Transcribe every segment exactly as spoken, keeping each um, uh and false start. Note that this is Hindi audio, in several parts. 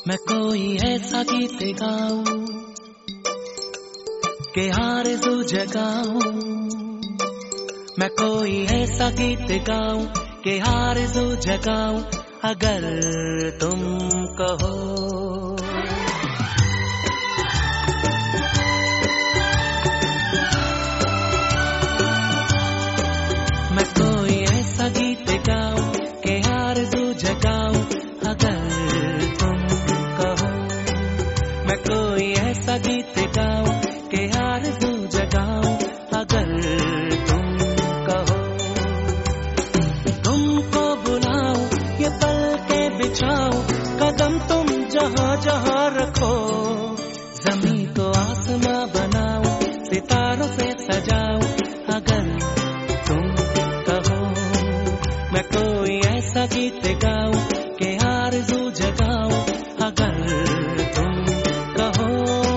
मैं कोई ऐसा गीत गाऊं के आरज़ू जगाऊं। मैं कोई ऐसा गीत गाऊं के आरज़ू जगाऊं अगर तुम कहो। मैं कोई ऐसा गीत गाऊं के आरज़ू जगाऊं अगर तुम कहो। मैं कोई ऐसा गीत गाऊं के आरज़ू जगाऊं अगर तुम कहो। तुमको बुलाऊं ये पल के बिछाऊं कदम तुम जहां जहां रखो। ज़मीं को आसमां बनाऊं सितारों से सजाऊं अगर तुम कहो। मैं कोई ऐसा गीत गाऊं के आरज़ू जगाऊं अगर तुम कहो।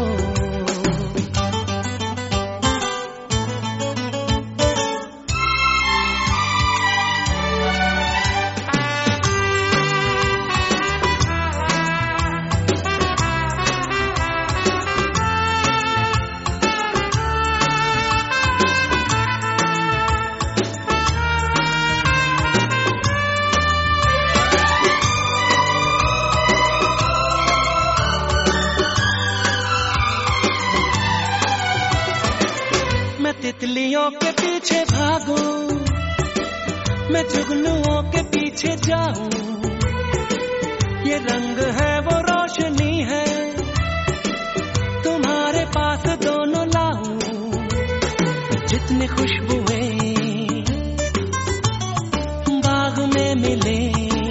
मैं तितलियों के पीछे भागूं, मैं जुगनुओं के पीछे जाऊं। ये रंग है वो रोशनी है तुम्हारे पास दोनों लाऊं। जितनी खुशबुएं बाग में मिले,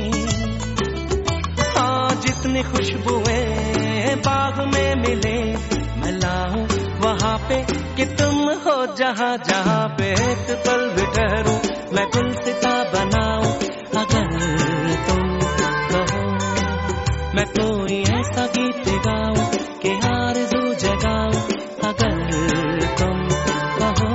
हाँ जितनी खुशबुएं बाग में मिले मैं लाऊं वहाँ पे कि तुम हो जहाँ जहाँ पे एक पल भी ठहरूं। मैं गुलसिता बनाऊं अगर तुम कहो। मैं कोई ऐसा गीत गाऊं कि आरज़ू जगाऊं अगर तुम कहो।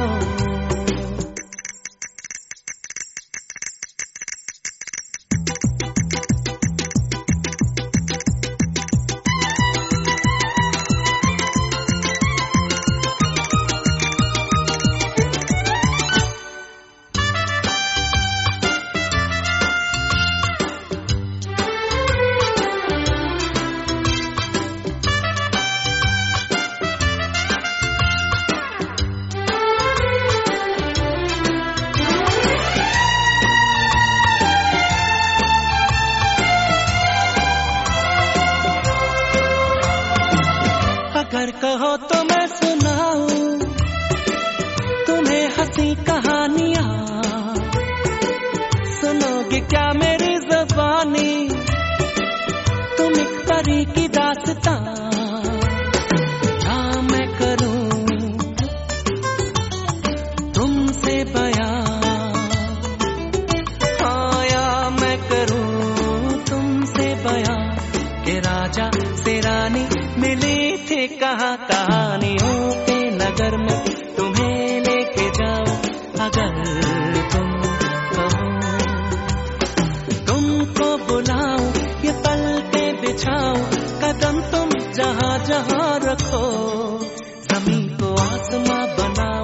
अगर कहो तो मैं सुनाऊं तुम्हें हंसी कहानियां। सुनोगे क्या मेरी ज़बानी, तुम एक परी की दास्तां। हाँ मैं करूं तुमसे बयां, हाँ या मैं करूं तुमसे बयां के राजा से रानी मिली थी कहाँ कहानियों के नगर में तुम्हें लेके जाऊं अगर तुम कहो। तुमको बुलाऊं ये पल के बिछाऊं कदम तुम जहाँ जहाँ रखो। ज़मीं को आसमां बनाऊं